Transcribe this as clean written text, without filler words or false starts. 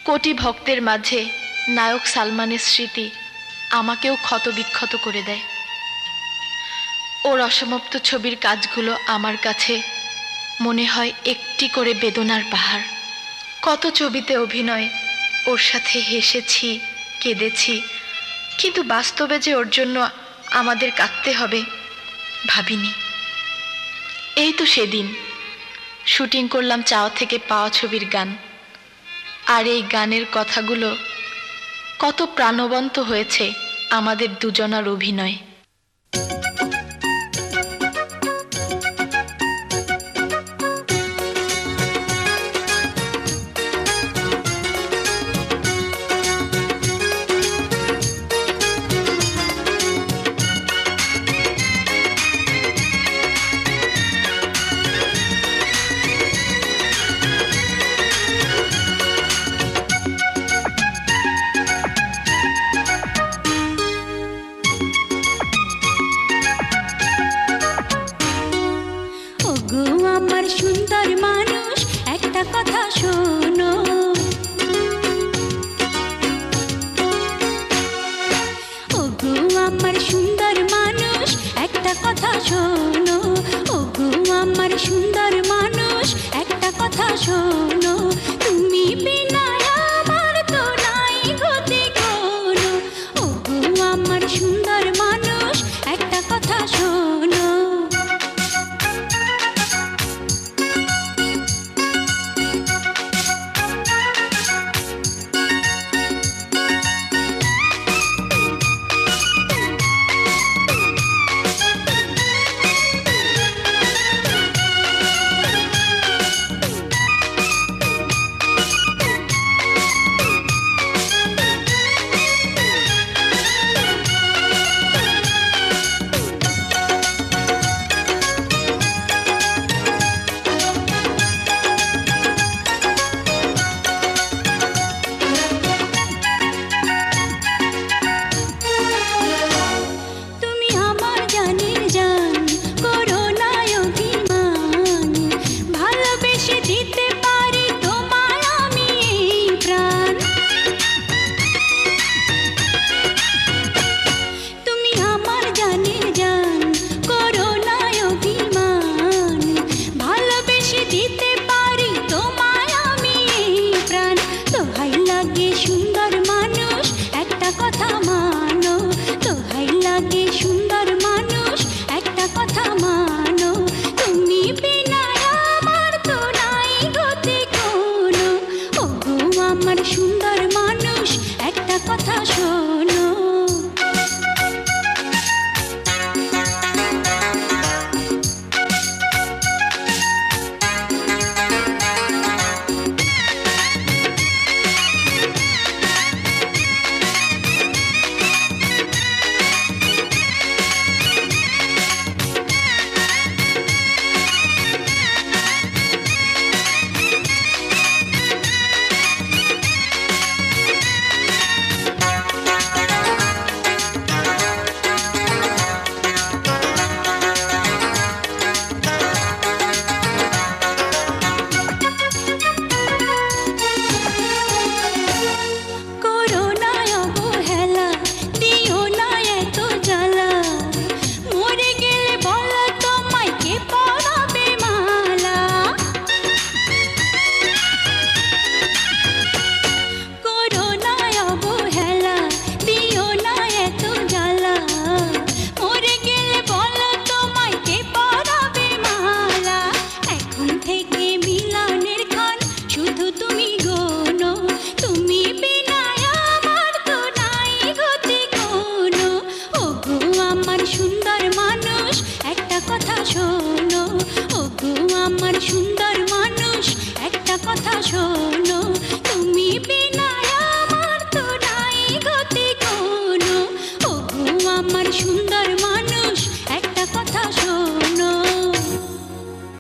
কোটি ভক্তের মাঝে নায়ক সালমানের স্মৃতি আমাকেও ক্ষতবিক্ষত করে দেয়। ওর অসমাপ্ত ছবির কাজগুলো আমার কাছে মনে হয় একটি করে বেদনার পাহাড়। কত ছবিতে অভিনয়, ওর সাথে হেসেছি, কেঁদেছি, কিন্তু বাস্তবে যে ওর জন্য আমাদের কাঁদতে হবে ভাবিনি। এই তো সেদিন শুটিং করলাম চাওয়া থেকে পাওয়া ছবির গান, আর এই গানের কথাগুলো কত প্রাণবন্ত হয়েছে আমাদের দুজনার অভিনয়। সুন্দর মানুষ একটা কথা শোনো, ওগো আমার সুন্দর মানুষ একটা কথা শোনো, ওগো আমার সুন্দর মানুষ একটা কথা শোনো, তুমি বিনা আমার তো নাই গতি কোনো, ওগো আমার সুন্দর মানুষ একটা কথা শোনো। সুন্দর মানুষ একটা কথা শোনো। সুন্দর মানুষ একটা কথা শোনো, ওগো আমার সুন্দর